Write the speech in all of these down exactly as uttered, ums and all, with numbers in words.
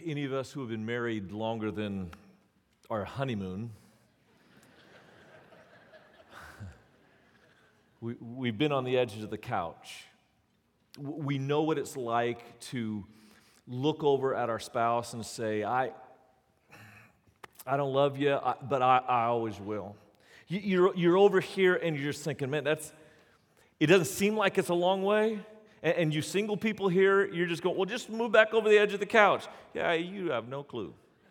any of us who have been married longer than our honeymoon, we, we've been on the edges of the couch. We know what it's like to look over at our spouse and say, I, I don't love you, but I, I always will. You, you're, you're over here and you're just thinking, man, that's, it doesn't seem like it's a long way. And, and you single people here, you're just going, well, just move back over the edge of the couch. Yeah, you have no clue.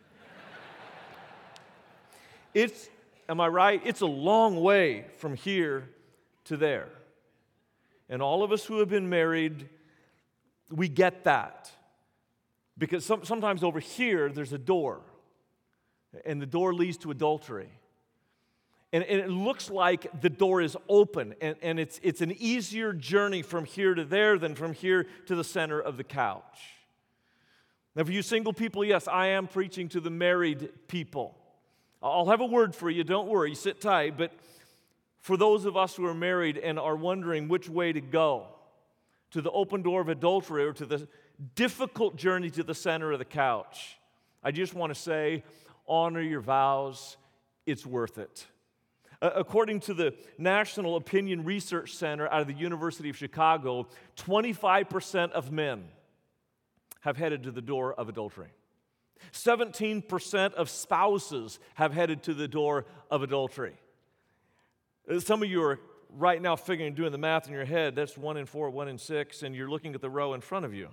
It's, am I right? It's a long way from here to there. And all of us who have been married, we get that. Because some, sometimes over here, there's a door. And the door leads to adultery. And, and it looks like the door is open. And, and it's, it's an easier journey from here to there than from here to the center of the couch. Now, for you single people, yes, I am preaching to the married people. I'll have a word for you. Don't worry. Sit tight. But for those of us who are married and are wondering which way to go, to the open door of adultery or to the difficult journey to the center of the couch, I just want to say, honor your vows. It's worth it. Uh, according to the National Opinion Research Center out of the University of Chicago, twenty-five percent of men have headed to the door of adultery. seventeen percent of spouses have headed to the door of adultery. Some of you are right now figuring, doing the math in your head. That's one in four, one in six, and you're looking at the row in front of you.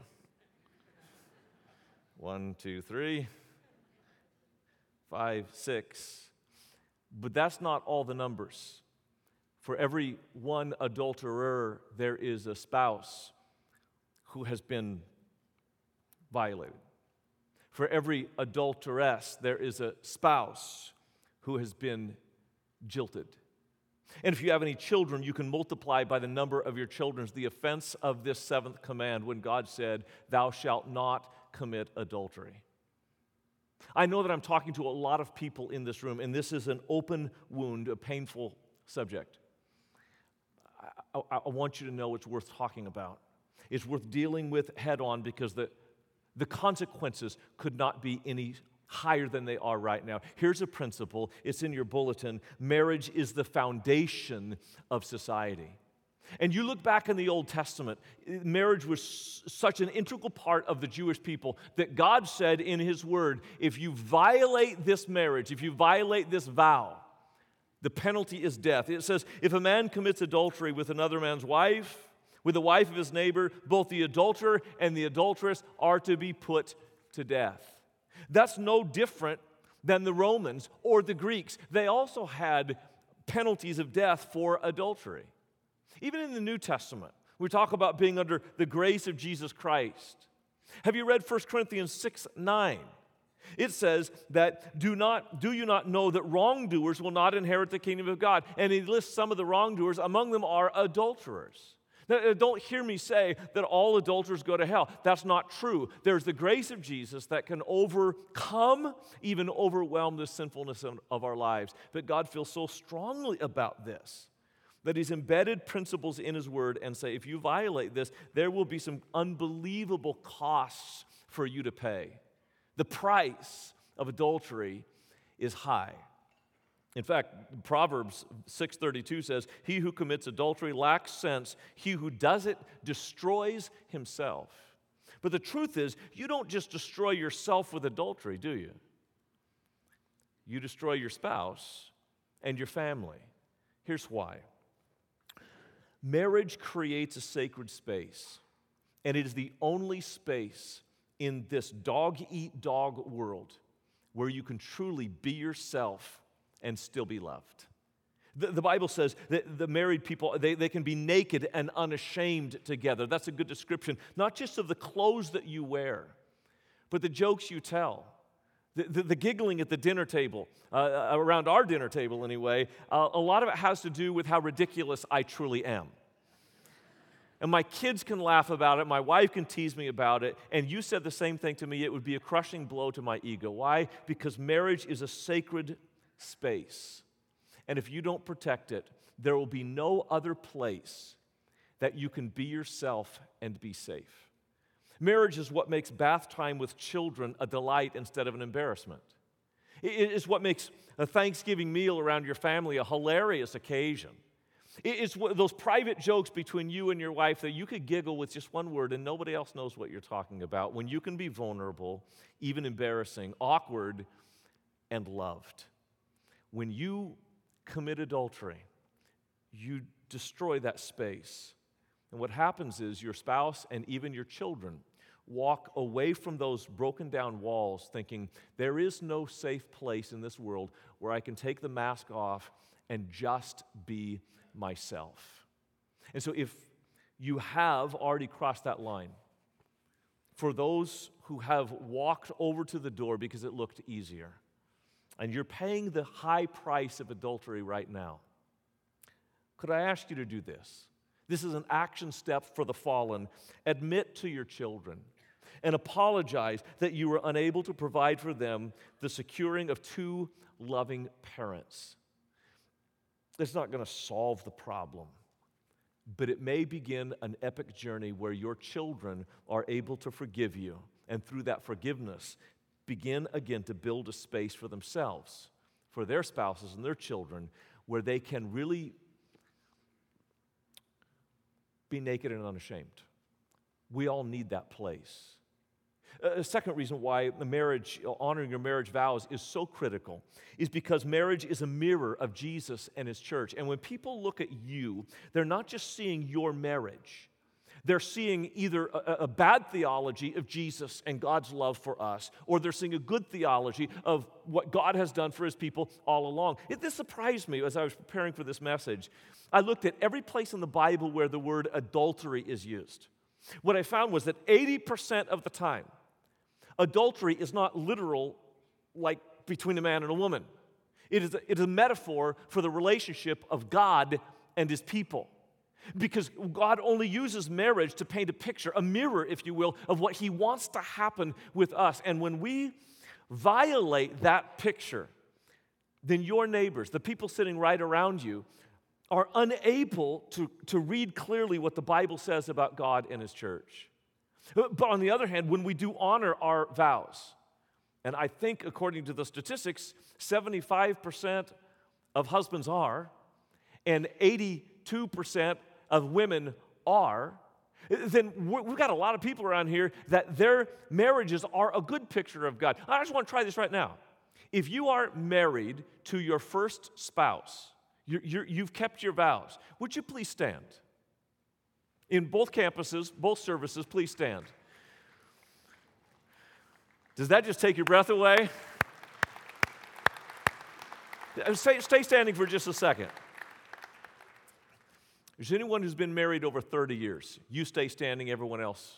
One, two, three, five, six. But that's not all the numbers. For every one adulterer, there is a spouse who has been violated. For every adulteress, there is a spouse who has been jilted. And if you have any children, you can multiply by the number of your children the offense of this seventh command when God said, "Thou shalt not commit adultery." I know that I'm talking to a lot of people in this room, and this is an open wound, a painful subject. I, I, I want you to know it's worth talking about. It's worth dealing with head on because the, the consequences could not be any higher than they are right now. Here's a principle. It's in your bulletin. Marriage is the foundation of society. And you look back in the Old Testament, marriage was such an integral part of the Jewish people that God said in His Word, if you violate this marriage, if you violate this vow, the penalty is death. It says, if a man commits adultery with another man's wife, with the wife of his neighbor, both the adulterer and the adulteress are to be put to death. That's no different than the Romans or the Greeks. They also had penalties of death for adultery. Even in the New Testament, we talk about being under the grace of Jesus Christ. Have you read First Corinthians six nine? It says that do not do you not know that wrongdoers will not inherit the kingdom of God? And he lists some of the wrongdoers. Among them are adulterers. Now, don't hear me say that all adulterers go to hell. That's not true. There's the grace of Jesus that can overcome, even overwhelm the sinfulness of, of our lives. But God feels so strongly about this that He's embedded principles in His Word and say, if you violate this, there will be some unbelievable costs for you to pay. The price of adultery is high. In fact, Proverbs six thirty-two says, he who commits adultery lacks sense. He who does it destroys himself. But the truth is, you don't just destroy yourself with adultery, do you? You destroy your spouse and your family. Here's why. Marriage creates a sacred space, and it is the only space in this dog-eat-dog world where you can truly be yourself and still be loved. The, the Bible says that the married people, they, they can be naked and unashamed together. That's a good description, not just of the clothes that you wear, but the jokes you tell. The, the, the giggling at the dinner table, uh, around our dinner table anyway, uh, a lot of it has to do with how ridiculous I truly am. And my kids can laugh about it, my wife can tease me about it, and you said the same thing to me. It would be a crushing blow to my ego. Why? Because marriage is a sacred space. And if you don't protect it, there will be no other place that you can be yourself and be safe. Marriage is what makes bath time with children a delight instead of an embarrassment. It is what makes a Thanksgiving meal around your family a hilarious occasion. It's those private jokes between you and your wife that you could giggle with just one word and nobody else knows what you're talking about, when you can be vulnerable, even embarrassing, awkward, and loved. When you commit adultery, you destroy that space. And what happens is your spouse and even your children walk away from those broken down walls thinking, there is no safe place in this world where I can take the mask off and just be myself. And so if you have already crossed that line, for those who have walked over to the door because it looked easier, and you're paying the high price of adultery right now, could I ask you to do this? This is an action step for the fallen. Admit to your children and apologize that you were unable to provide for them the securing of two loving parents. It's not going to solve the problem, but it may begin an epic journey where your children are able to forgive you, and through that forgiveness, begin again to build a space for themselves, for their spouses and their children, where they can really be naked and unashamed. We all need that place. A second reason why the marriage, honoring your marriage vows is so critical is because marriage is a mirror of Jesus and His church. And when people look at you, they're not just seeing your marriage. They're seeing either a, a bad theology of Jesus and God's love for us, or they're seeing a good theology of what God has done for His people all along. It, this surprised me as I was preparing for this message. I looked at every place in the Bible where the word adultery is used. What I found was that eighty percent of the time, adultery is not literal, like between a man and a woman. It is a, it is a metaphor for the relationship of God and His people. Because God only uses marriage to paint a picture, a mirror, if you will, of what He wants to happen with us. And when we violate that picture, then your neighbors, the people sitting right around you, are unable to, to read clearly what the Bible says about God and His church. But on the other hand, when we do honor our vows, and I think according to the statistics, seventy-five percent of husbands are, and eighty-two percent of women are, then we've got a lot of people around here that their marriages are a good picture of God. I just want to try this right now. If you are married to your first spouse, you're, you're, you've kept your vows, would you please stand? In both campuses, both services, please stand. Does that just take your breath away? Stay, stay standing for just a second. Is there anyone who's been married over thirty years? You stay standing, everyone else.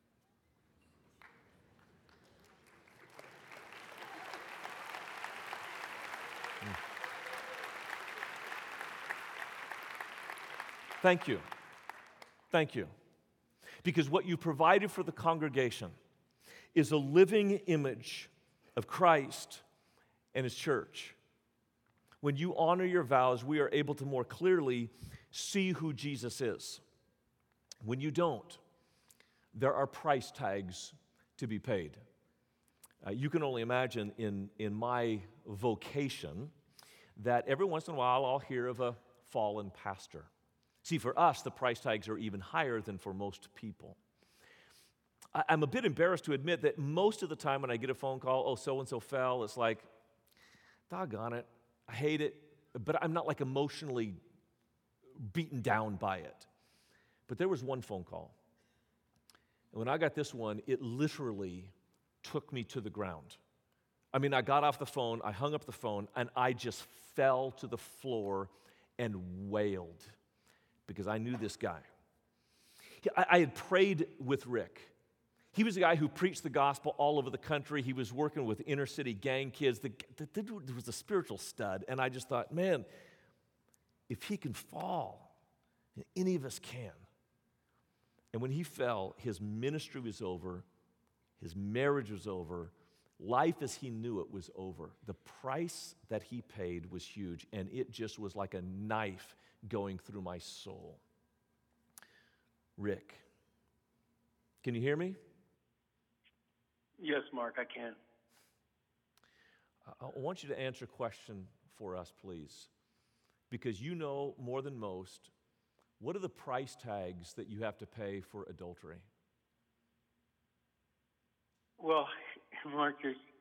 Thank you. Thank you. Because what you provided for the congregation is a living image of Christ and His church. When you honor your vows, we are able to more clearly see who Jesus is. When you don't, there are price tags to be paid. Uh, you can only imagine in, in my vocation that every once in a while I'll hear of a fallen pastor. See, for us, the price tags are even higher than for most people. I, I'm a bit embarrassed to admit that most of the time when I get a phone call, oh, so-and-so fell, it's like, doggone it, I hate it, but I'm not like emotionally beaten down by it. But there was one phone call. And when I got this one, it literally took me to the ground. I mean, I got off the phone, I hung up the phone, and I just fell to the floor and wailed. Because I knew this guy. I, I had prayed with Rick. He was a guy who preached the gospel all over the country. He was working with inner city gang kids. The, the, the dude was a spiritual stud. And I just thought, man, if he can fall, any of us can. And when he fell, his ministry was over. His marriage was over. Life as he knew it was over. The price that he paid was huge. And it just was like a knife going through my soul. Rick, can you hear me? Yes, Mark, I can. I want you to answer a question for us, please, because you know more than most. What are the price tags that you have to pay for adultery? Well, Mark,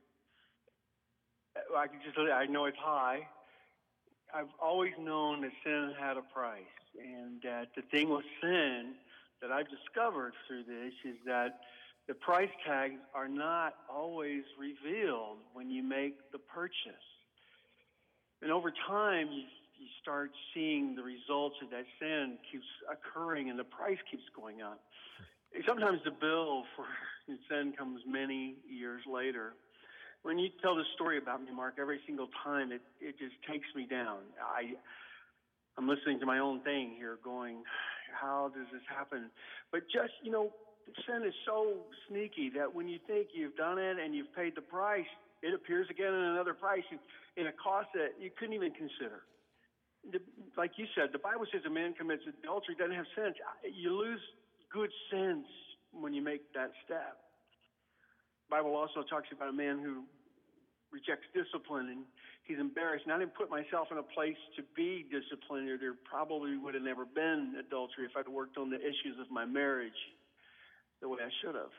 I can just I know it's high. I've always known that sin had a price, and that the thing with sin that I've discovered through this is that the price tags are not always revealed when you make the purchase. And over time, you, you start seeing the results of that sin keeps occurring and the price keeps going up. Sometimes the bill for sin comes many years later. When you tell this story about me, Mark, every single time it, it just takes me down. I, I'm listening to my own thing here going, how does this happen? But just, you know, sin is so sneaky that when you think you've done it and you've paid the price, it appears again in another price in a cost that you couldn't even consider. The, like you said, the Bible says a man commits adultery, doesn't have sense. You lose good sense when you make that step. The Bible also talks about a man who rejects discipline and he's embarrassed. And I didn't put myself in a place to be disciplined, or there probably would have never been adultery if I'd worked on the issues of my marriage the way I should have.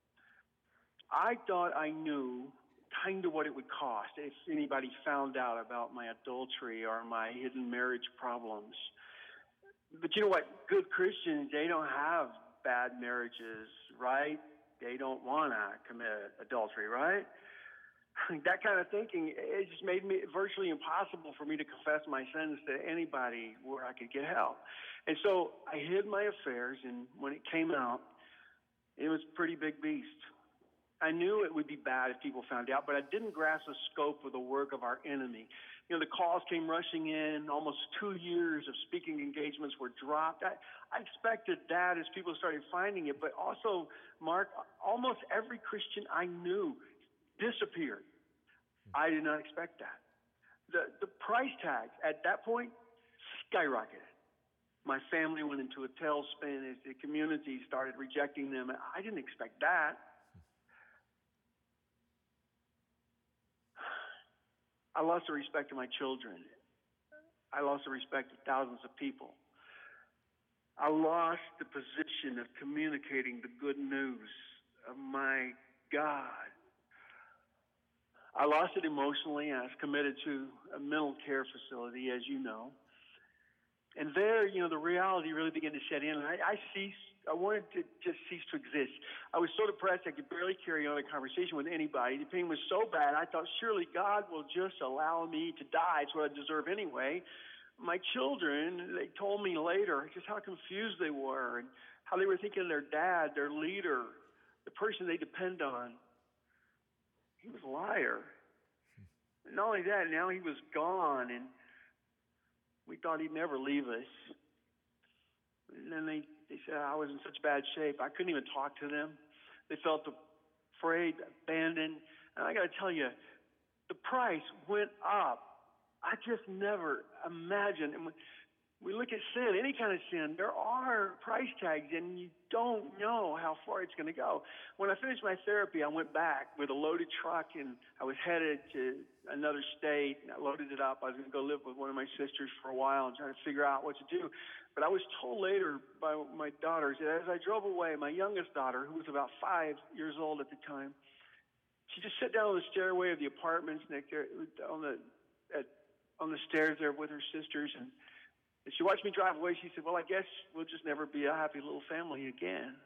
I thought I knew kind of what it would cost if anybody found out about my adultery or my hidden marriage problems. But you know what? Good Christians, they don't have bad marriages, right? They don't want to commit adultery, right? That kind of thinking, it just made me virtually impossible for me to confess my sins to anybody where I could get help. And so I hid my affairs, and when it came out, it was a pretty big beast. I knew it would be bad if people found out, but I didn't grasp the scope of the work of our enemy. You know, the calls came rushing in. Almost two years of speaking engagements were dropped. I, I expected that as people started finding it, but also, Mark, almost every Christian I knew disappeared. I did not expect that. The, the price tags at that point skyrocketed. My family went into a tailspin as the community started rejecting them. I didn't expect that. I lost the respect of my children. I lost the respect of thousands of people. I lost the position of communicating the good news of my God. I lost it emotionally. I was committed to a mental care facility, as you know. And there, you know, the reality really began to set in. And I, I ceased, I wanted to just cease to exist. I was so depressed I could barely carry on a conversation with anybody. The pain was so bad, I thought, surely God will just allow me to die. It's what I deserve anyway. My children, they told me later just how confused they were and how they were thinking their dad, their leader, the person they depend on, he was a liar. And not only that, now he was gone, and we thought he'd never leave us. And then they, they said I was in such bad shape, I couldn't even talk to them. They felt afraid, abandoned. And I got to tell you, the price went up. I just never imagined. And when we look at sin, any kind of sin, there are price tags, and you don't know how far it's going to go. When I finished my therapy, I went back with a loaded truck, and I was headed to another state. And I loaded it up. I was going to go live with one of my sisters for a while and try to figure out what to do. But I was told later by my daughters that as I drove away, my youngest daughter, who was about five years old at the time, she just sat down on the stairway of the apartments next there, on the at, on the stairs there with her sisters, and As she watched me drive away, she said, well, I guess we'll just never be a happy little family again.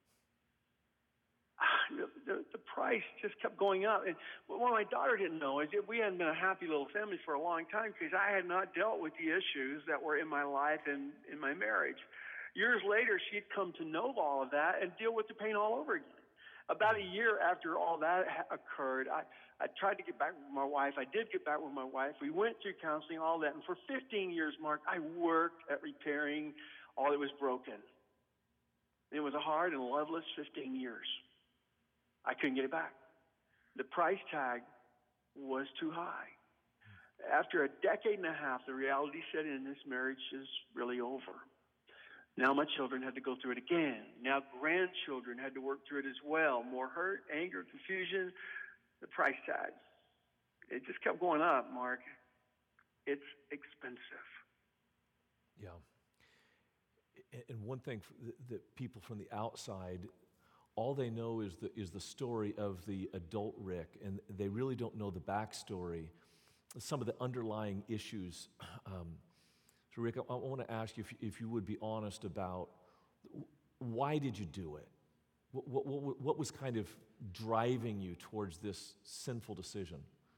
The, the, the price just kept going up. And what my daughter didn't know is that we hadn't been a happy little family for a long time because I had not dealt with the issues that were in my life and in my marriage. Years later, she'd come to know all of that and deal with the pain all over again. About a year after all that ha- occurred, I, I tried to get back with my wife. I did get back with my wife. We went through counseling, all that. And for fifteen years, Mark, I worked at repairing all that was broken. It was a hard and loveless fifteen years. I couldn't get it back. The price tag was too high. After a decade and a half, the reality set in, this marriage is really over. Now my children had to go through it again. Now grandchildren had to work through it as well. More hurt, anger, confusion, the price tag. It just kept going up, Mark. It's expensive. Yeah. And one thing that people from the outside, all they know is the, is the story of the adult Rick, and they really don't know the backstory, some of the underlying issues. Um, so Rick, I, I want to ask you if, if you would be honest about why did you do it? What, what, what, what was kind of driving you towards this sinful decision?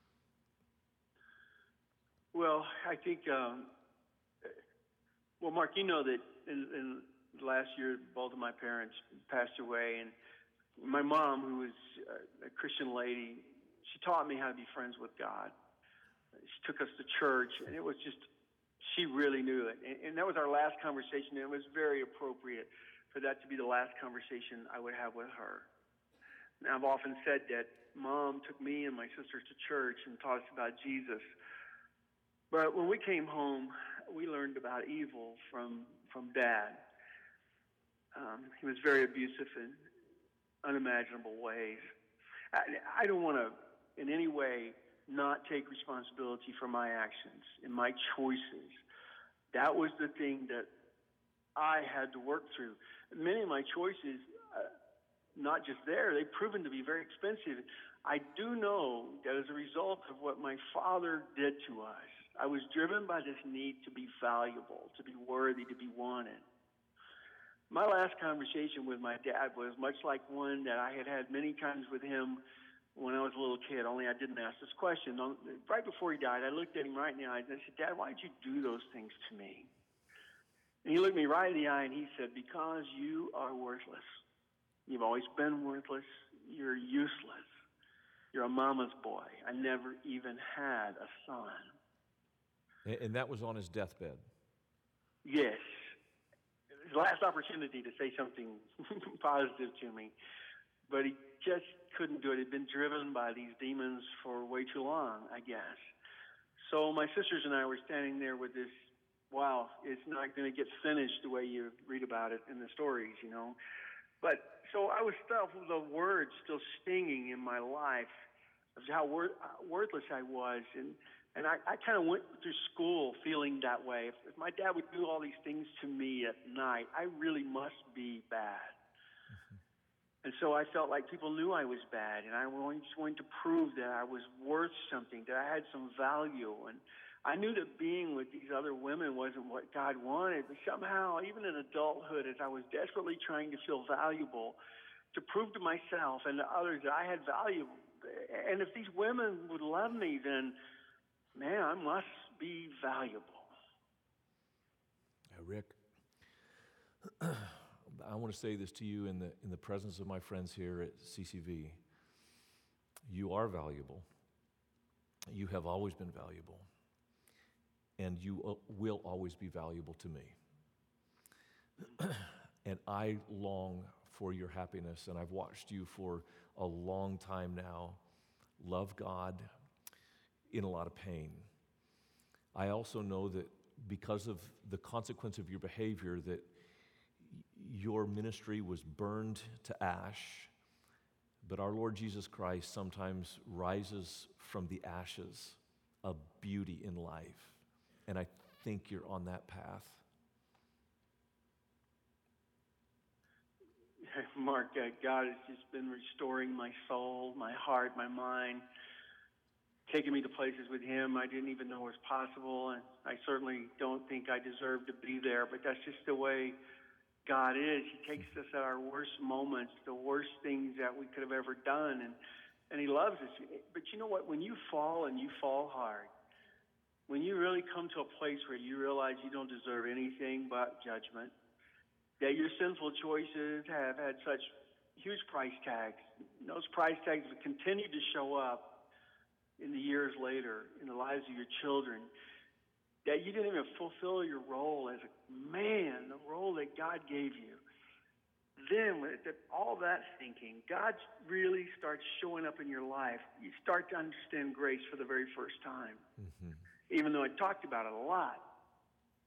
Well, I think, um, well, Mark, you know that in, in last year, both of my parents passed away, and my mom, who was a Christian lady, she taught me how to be friends with God. She took us to church, and it was just, she really knew it. And, and that was our last conversation, and it was very appropriate for that to be the last conversation I would have with her. Now, I've often said that Mom took me and my sisters to church and taught us about Jesus. But when we came home, we learned about evil from, from Dad. Um, he was very abusive in unimaginable ways. I, I don't want to in any way not take responsibility for my actions and my choices. That was the thing that I had to work through. Many of my choices, uh, not just there, they've proven to be very expensive. I do know that as a result of what my father did to us, I was driven by this need to be valuable, to be worthy, to be wanted. My last conversation with my dad was much like one that I had had many times with him when I was a little kid, only I didn't ask this question. Right before he died, I looked at him right in the eyes and I said, Dad, why did you do those things to me? And he looked me right in the eye and he said, because you are worthless. You've always been worthless. You're useless. You're a mama's boy. I never even had a son. And that was on his deathbed? Yes. His last opportunity to say something positive to me. But he just couldn't do it. He'd been driven by these demons for way too long, I guess. So my sisters and I were standing there with this, wow, it's not going to get finished the way you read about it in the stories, you know. But so I was stuck with the words still stinging in my life of how wor- worthless I was. And, and I, I kind of went through school feeling that way. If, if my dad would do all these things to me at night, I really must be bad. And so I felt like people knew I was bad, and I just wanted to prove that I was worth something, that I had some value. And I knew that being with these other women wasn't what God wanted, but somehow, even in adulthood, as I was desperately trying to feel valuable, to prove to myself and to others that I had value, and if these women would love me, then, man, I must be valuable. Uh, Rick, I want to say this to you in the in the presence of my friends here at C C V. You are valuable. You have always been valuable. And you will always be valuable to me. And I long for your happiness, and I've watched you for a long time now love God in a lot of pain. I also know that because of the consequence of your behavior, that your ministry was burned to ash, but our Lord Jesus Christ sometimes rises from the ashes of beauty in life. And I think you're on that path. Mark, uh, God has just been restoring my soul, my heart, my mind, taking me to places with Him I didn't even know was possible. And I certainly don't think I deserve to be there, but that's just the way God is. He takes us at our worst moments, the worst things that we could have ever done, and, and He loves us. But you know what? When you fall and you fall hard, when you really come to a place where you realize you don't deserve anything but judgment, that your sinful choices have had such huge price tags, and those price tags have continued to show up in the years later in the lives of your children, that you didn't even fulfill your role as a man, the role that God gave you. Then, with all that thinking, God really starts showing up in your life. You start to understand grace for the very first time, mm-hmm. even though I talked about it a lot.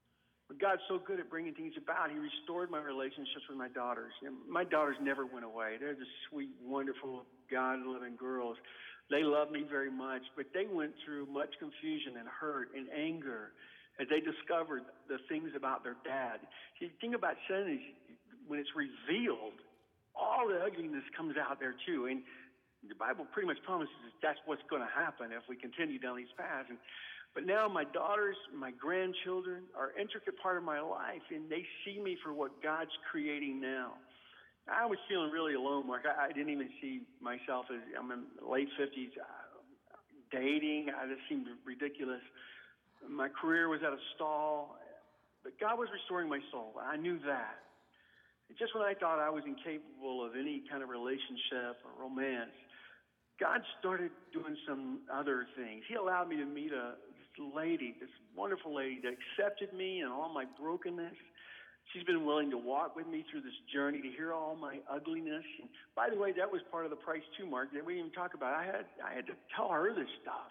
But God's so good at bringing things about. He restored my relationships with my daughters. And my daughters never went away. They're just sweet, wonderful, God-loving girls. They love me very much, but they went through much confusion and hurt and anger as they discovered the things about their dad. See, the thing about sin is when it's revealed, all the ugliness comes out there too. And the Bible pretty much promises that that's what's going to happen if we continue down these paths. And, but now my daughters, my grandchildren are an intricate part of my life, and they see me for what God's creating now. I was feeling really alone, Mark. I, I didn't even see myself as, I'm in late fifties, uh, dating. I just seemed ridiculous. My career was at a stall, but God was restoring my soul. I knew that. Just when I thought I was incapable of any kind of relationship or romance, God started doing some other things. He allowed me to meet a this lady, this wonderful lady that accepted me and all my brokenness. She's been willing to walk with me through this journey, to hear all my ugliness. And by the way, that was part of the price too, Mark, that we didn't even talk about. I had I had to tell her this stuff.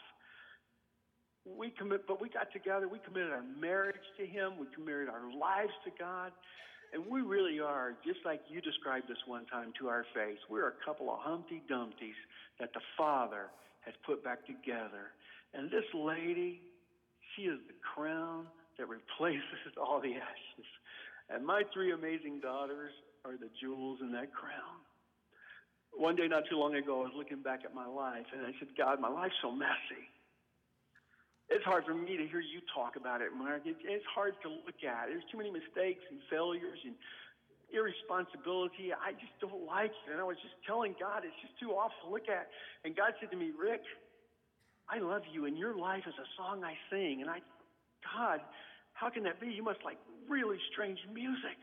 We commit, but we got together. We committed our marriage to Him. We committed our lives to God. And we really are, just like you described us one time to our face, we're a couple of Humpty Dumptys that the Father has put back together. And this lady, she is the crown that replaces all the ashes. And my three amazing daughters are the jewels in that crown. One day not too long ago, I was looking back at my life, and I said, God, my life's so messy. It's hard for me to hear you talk about it, Mark. It, it's hard to look at. There's too many mistakes and failures and irresponsibility. I just don't like it. And I was just telling God, it's just too awful to look at. And God said to me, Rick, I love you, and your life is a song I sing. And I, God, how can that be? You must like really strange music.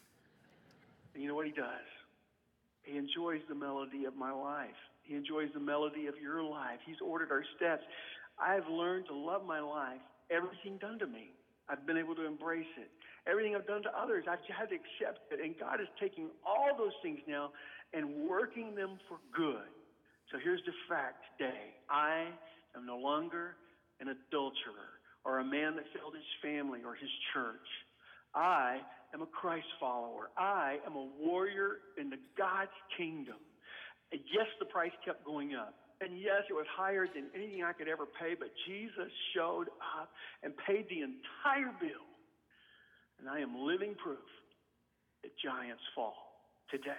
And you know what He does? He enjoys the melody of my life. He enjoys the melody of your life. He's ordered our steps. I've learned to love my life, everything done to me. I've been able to embrace it. Everything I've done to others, I've had to accept it. And God is taking all those things now and working them for good. So here's the fact today. I am no longer an adulterer or a man that failed his family or his church. I am a Christ follower. I am a warrior in the God's kingdom. And yes, the price kept going up. And yes, it was higher than anything I could ever pay, but Jesus showed up and paid the entire bill. And I am living proof that giants fall today.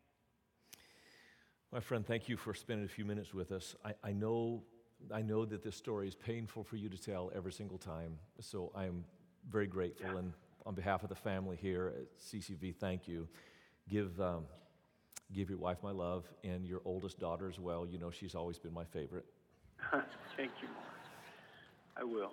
My friend, thank you for spending a few minutes with us. I, I know I know that this story is painful for you to tell every single time, so I am very grateful. Yeah. And on behalf of the family here at C C V, thank you. Give um, give your wife my love and your oldest daughter as well. You know she's always been my favorite. Thank you, Mark. I will.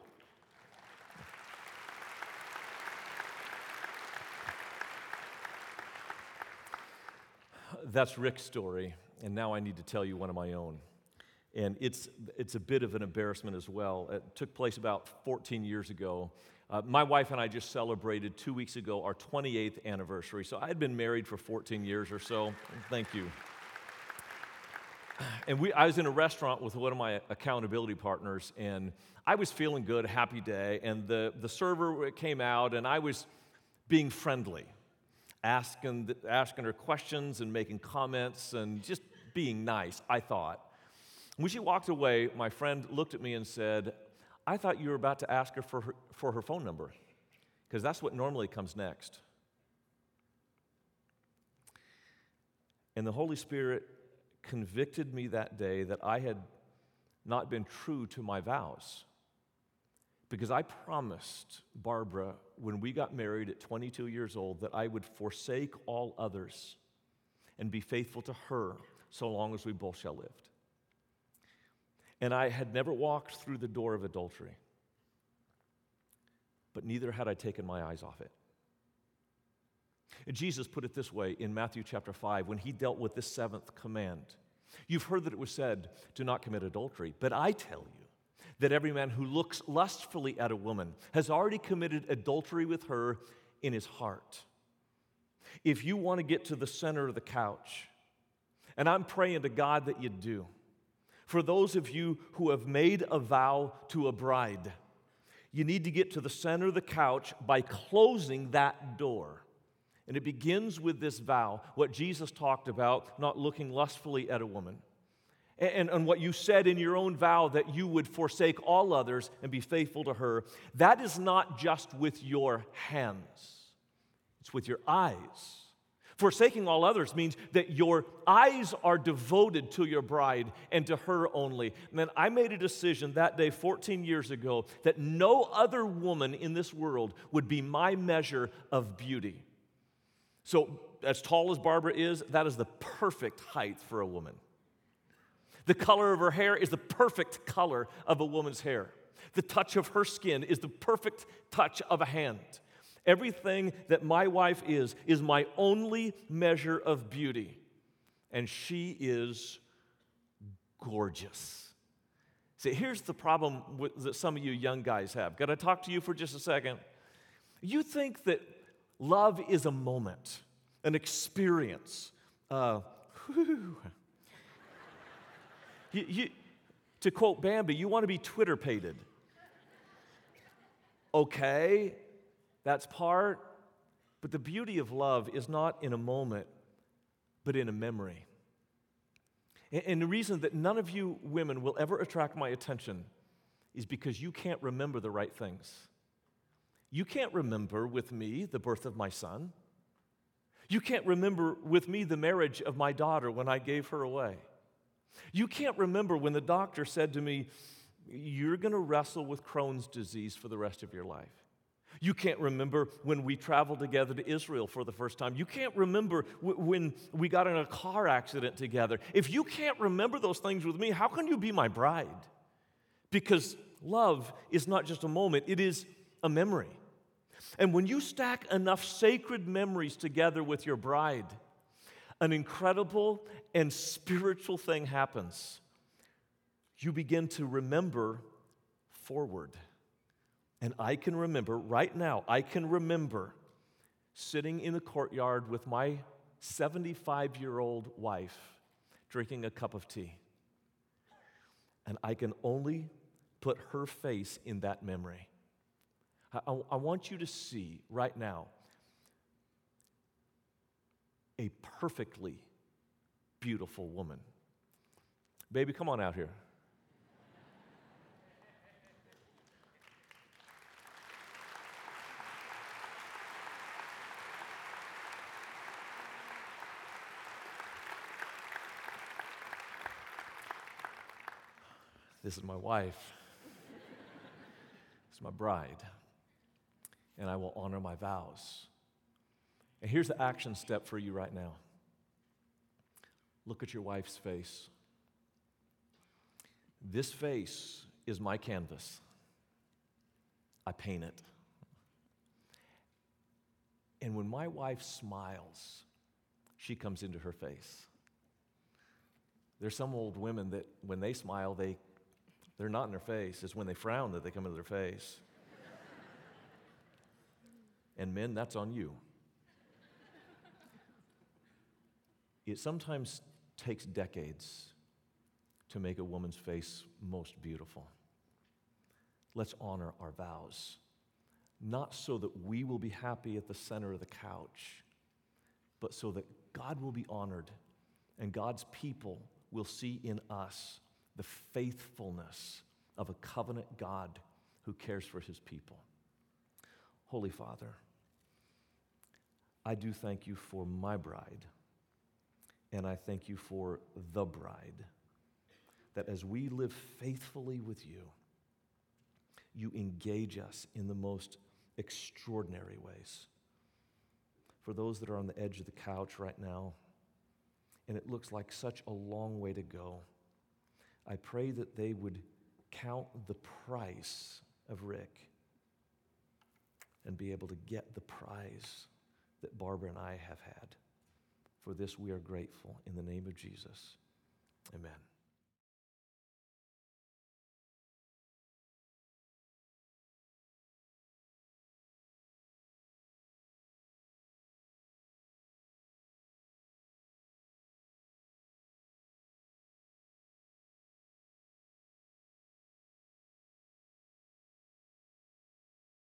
That's Rick's story, and now I need to tell you one of my own. And it's it's a bit of an embarrassment as well. It took place about fourteen years ago. Uh, my wife and I just celebrated two weeks ago our twenty-eighth anniversary. So I had been married for fourteen years or so. Thank you. And we, I was in a restaurant with one of my accountability partners, and I was feeling good, happy day, and the, the server came out, and I was being friendly, asking, the, asking her questions and making comments and just being nice, I thought. When she walked away, my friend looked at me and said, I thought you were about to ask her for her, for her phone number, because that's what normally comes next. And the Holy Spirit convicted me that day that I had not been true to my vows, because I promised Barbara when we got married at twenty-two years old that I would forsake all others and be faithful to her so long as we both shall live. And I had never walked through the door of adultery, but neither had I taken my eyes off it. And Jesus put it this way in Matthew chapter five when he dealt with this seventh command. You've heard that it was said, do not commit adultery, but I tell you that every man who looks lustfully at a woman has already committed adultery with her in his heart. If you want to get to the center of the couch, and I'm praying to God that you do, for those of you who have made a vow to a bride, You need to get to the center of the couch by closing that door. And it begins with this vow, what Jesus talked about, not looking lustfully at a woman. And, and what you said in your own vow that you would forsake all others and be faithful to her. That is not just with your hands. It's with your eyes. Forsaking all others means that your eyes are devoted to your bride and to her only. Man, I made a decision that day fourteen years ago that no other woman in this world would be my measure of beauty. So, as tall as Barbara is, that is the perfect height for a woman. The color of her hair is the perfect color of a woman's hair. The touch of her skin is the perfect touch of a hand. Everything that my wife is, is my only measure of beauty. And she is gorgeous. See, here's the problem with, that some of you young guys have. Got to talk to you for just a second. You think that love is a moment, an experience. Uh, whew. you, you, to quote Bambi, you want to be Twitter-pated. Okay. That's part, but the beauty of love is not in a moment, but in a memory. And the reason that none of you women will ever attract my attention is because you can't remember the right things. You can't remember with me the birth of my son. You can't remember with me the marriage of my daughter when I gave her away. You can't remember when the doctor said to me, "You're going to wrestle with Crohn's disease for the rest of your life." You can't remember when we traveled together to Israel for the first time. You can't remember w- when we got in a car accident together. If you can't remember those things with me, how can you be my bride? Because love is not just a moment, it is a memory. And when you stack enough sacred memories together with your bride, an incredible and spiritual thing happens. You begin to remember forward. And I can remember, right now, I can remember sitting in the courtyard with my seventy-five-year-old wife drinking a cup of tea. And I can only put her face in that memory. I, I, I want you to see right now a perfectly beautiful woman. Baby, come on out here. This is my wife. This is my bride. And I will honor my vows. And here's the action step for you right now. Look at your wife's face. This face is my canvas. I paint it. And when my wife smiles, she comes into her face. There's some old women that when they smile, they They're not in their face. It's when they frown that they come into their face. And men, that's on you. It sometimes takes decades to make a woman's face most beautiful. Let's honor our vows, not so that we will be happy at the center of the couch, but so that God will be honored and God's people will see in us the faithfulness of a covenant God who cares for his people. Holy Father, I do thank you for my bride, and I thank you for the bride, that as we live faithfully with you, you engage us in the most extraordinary ways. For those that are on the edge of the couch right now, and it looks like such a long way to go, I pray that they would count the price of Rick and be able to get the prize that Barbara and I have had. For this we are grateful in the name of Jesus. Amen.